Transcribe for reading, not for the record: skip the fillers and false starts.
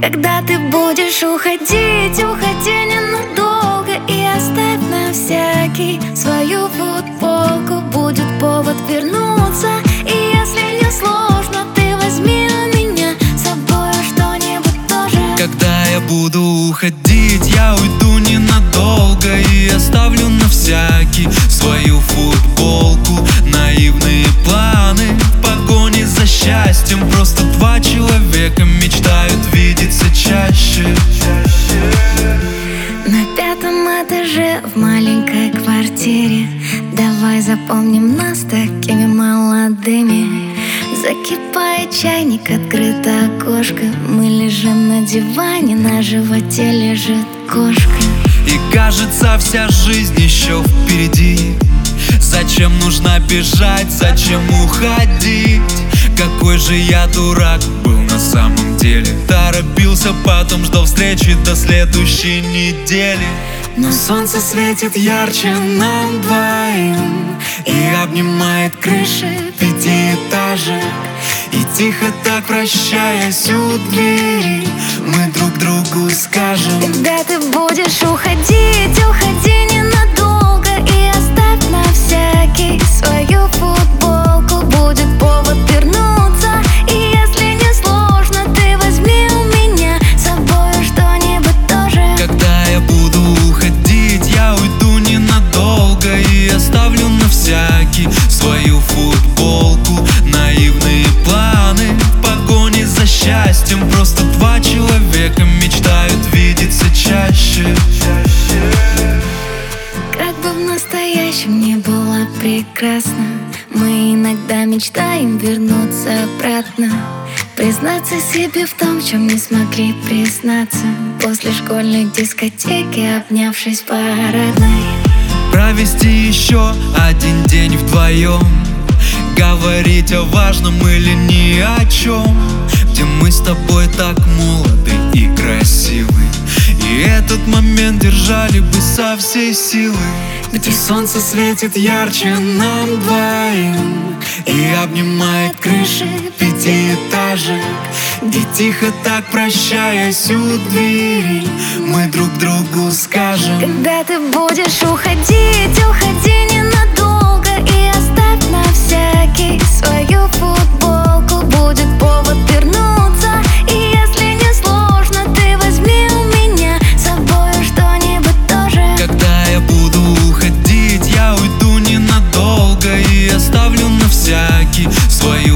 Когда ты будешь уходить, уходи ненадолго и оставь на всякий свою футболку. Будет повод вернуться, и если не сложно, ты возьми у меня с собой что-нибудь тоже. Когда я буду уходить, я уйду ненадолго и оставлю на всякий свою футболку. Наивные планы в погоне за счастьем. Просто два человека мечтают видеться чаще. На 5-м этаже в маленькой квартире давай запомним нас такими молодыми. Закипает чайник, открыто окошко. Мы лежим на диване, на животе лежит кошка. И кажется, вся жизнь еще впереди. Зачем нужно бежать, зачем уходить? Какой же я дурак был на самом деле. Торопился, потом ждал встречи до следующей недели. Но солнце светит ярче нам двоим и обнимает крыши 5-этажек. И тихо так прощаясь у двери, мы друг другу скажем: когда ты будешь уходить, уходи ненадолго и оставь на всякий свою футболку. Будет повод вернуться, и если не сложно, ты возьми у меня с собой что-нибудь тоже. Когда я буду уходить, я уйду ненадолго и оставлю на всякий свою футболку. Наивные планы в погоне за счастьем. Просто два человека мечтают видеться чаще. Как бы в настоящем не было прекрасно, мы иногда мечтаем вернуться обратно. Признаться себе в том, в чем не смогли признаться после школьной дискотеки, обнявшись в парадной. Провести еще один день вдвоем, говорить о важном или ни о чем, где мы с тобой так молоды и красивы, и этот момент держали бы со всей силы. Где солнце светит ярче нам двоим и обнимает крыши 5-этажек. Где тихо так прощаясь у двери, мы друг другу скажем: когда ты будешь уходить, уходи ненадолго и оставь на всякий свою футболку. Будет повод вернуться, и если не сложно, ты возьми у меня с собой что-нибудь тоже. Когда я буду уходить, я уйду ненадолго и оставлю на всякий свою